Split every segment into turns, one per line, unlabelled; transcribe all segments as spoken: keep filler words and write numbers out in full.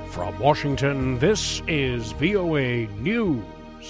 From Washington, this is V O A News.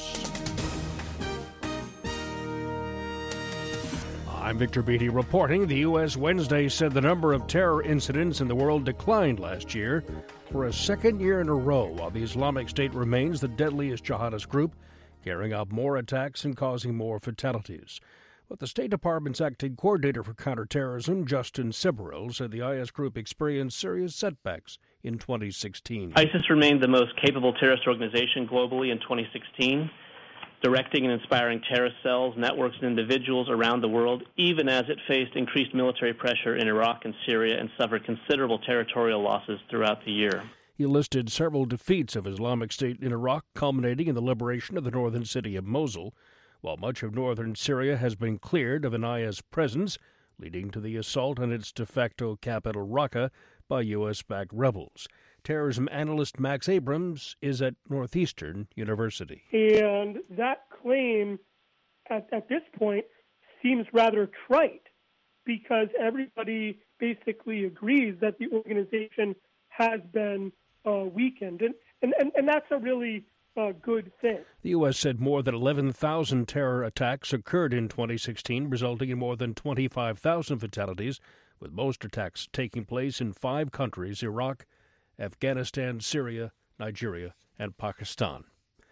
I'm Victor Beatty reporting. The U S Wednesday said the number of terror incidents in the world declined last year for a second year in a row, while the Islamic State remains the deadliest jihadist group, carrying out more attacks and causing more fatalities. But the State Department's acting coordinator for counterterrorism, Justin Sibrel, said the I S group experienced serious setbacks in twenty sixteen.
ISIS remained the most capable terrorist organization globally in twenty sixteen, directing and inspiring terrorist cells, networks, and individuals around the world, even as it faced increased military pressure in Iraq and Syria and suffered considerable territorial losses throughout the year.
He listed several defeats of Islamic State in Iraq, culminating in the liberation of the northern city of Mosul, while much of northern Syria has been cleared of an I S presence, leading to the assault on its de facto capital, Raqqa, by U S-backed rebels. Terrorism analyst Max Abrams is at Northeastern University.
And that claim at, at this point seems rather trite, because everybody basically agrees that the organization has been uh, weakened. And, and, and, and that's a really uh, good thing.
The U S said more than eleven thousand terror attacks occurred in twenty sixteen, resulting in more than twenty-five thousand fatalities, with most attacks taking place in five countries: Iraq, Afghanistan, Syria, Nigeria, and Pakistan.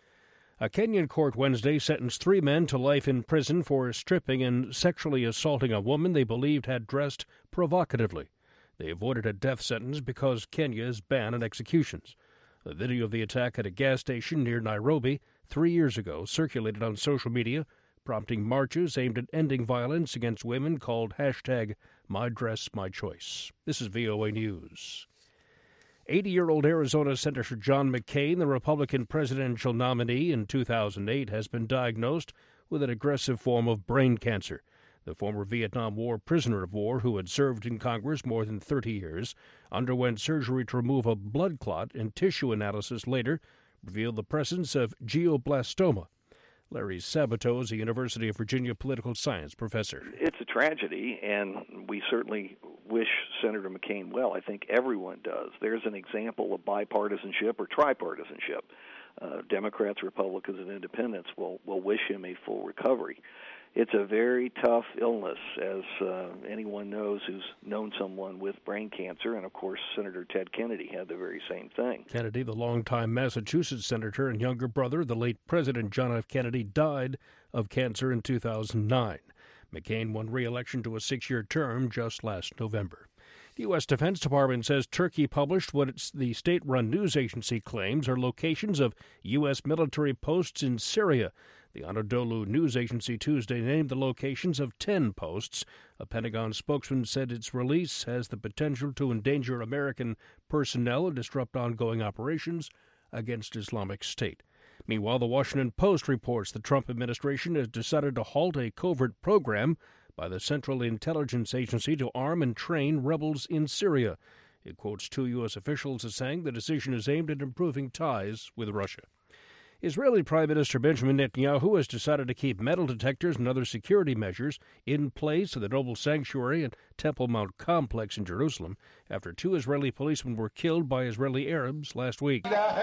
A Kenyan court Wednesday sentenced three men to life in prison for stripping and sexually assaulting a woman they believed had dressed provocatively. They avoided a death sentence because Kenya's ban on executions. A video of the attack at a gas station near Nairobi three years ago circulated on social media, prompting marches aimed at ending violence against women called hashtag My Dress, My Choice. This is V O A News. eighty-year-old Arizona Senator John McCain, the Republican presidential nominee in two thousand eight, has been diagnosed with an aggressive form of brain cancer. The former Vietnam War prisoner of war, who had served in Congress more than thirty years, underwent surgery to remove a blood clot, and tissue analysis later revealed the presence of glioblastoma. Larry Sabato is a University of Virginia political science professor.
It's a tragedy, and we certainly wish Senator McCain well. I think everyone does. There's an example of bipartisanship or tripartisanship. Uh, Democrats, Republicans, and Independents will, will wish him a full recovery. It's a very tough illness, as uh, anyone knows who's known someone with brain cancer, and of course Senator Ted Kennedy had the very same thing.
Kennedy, the longtime Massachusetts senator and younger brother of the late President John F. Kennedy, died of cancer in two thousand nine. McCain won re-election to a six-year term just last November. The U S Defense Department says Turkey published what it's, the state-run news agency claims are locations of U S military posts in Syria. The Anadolu news agency Tuesday named the locations of ten posts. A Pentagon spokesman said its release has the potential to endanger American personnel and disrupt ongoing operations against Islamic State. Meanwhile, the Washington Post reports the Trump administration has decided to halt a covert program by the Central Intelligence Agency to arm and train rebels in Syria. It quotes two U S officials as saying the decision is aimed at improving ties with Russia. Israeli Prime Minister Benjamin Netanyahu has decided to keep metal detectors and other security measures in place at the Noble Sanctuary and Temple Mount complex in Jerusalem after two Israeli policemen were killed by Israeli Arabs last week.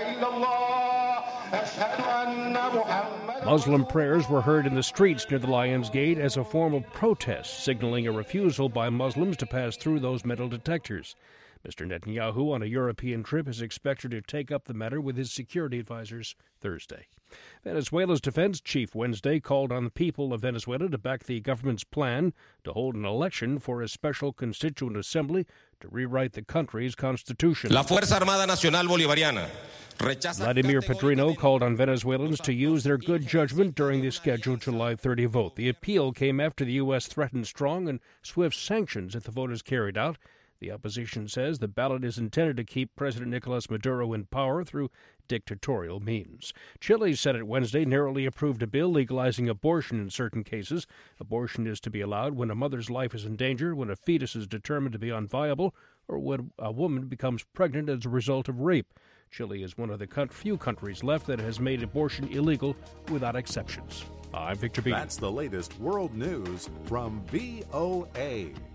Muslim prayers were heard in the streets near the Lion's Gate as a form of protest, signaling a refusal by Muslims to pass through those metal detectors. Mister Netanyahu, on a European trip, is expected to take up the matter with his security advisors Thursday. Venezuela's defense chief Wednesday called on the people of Venezuela to back the government's plan to hold an election for a special constituent assembly to rewrite the country's constitution.
La Fuerza Armada Nacional Bolivariana.
Vladimir Pedrino called on Venezuelans to use their good judgment during the scheduled July thirtieth vote. The appeal came after the U S threatened strong and swift sanctions if the vote is carried out. The opposition says the ballot is intended to keep President Nicolas Maduro in power through dictatorial means. Chile's Senate Wednesday narrowly approved a bill legalizing abortion in certain cases. Abortion is to be allowed when a mother's life is in danger, when a fetus is determined to be unviable, or when a woman becomes pregnant as a result of rape. Chile is one of the few countries left that has made abortion illegal without exceptions. I'm Victor Beatty.
That's the latest world news from V O A.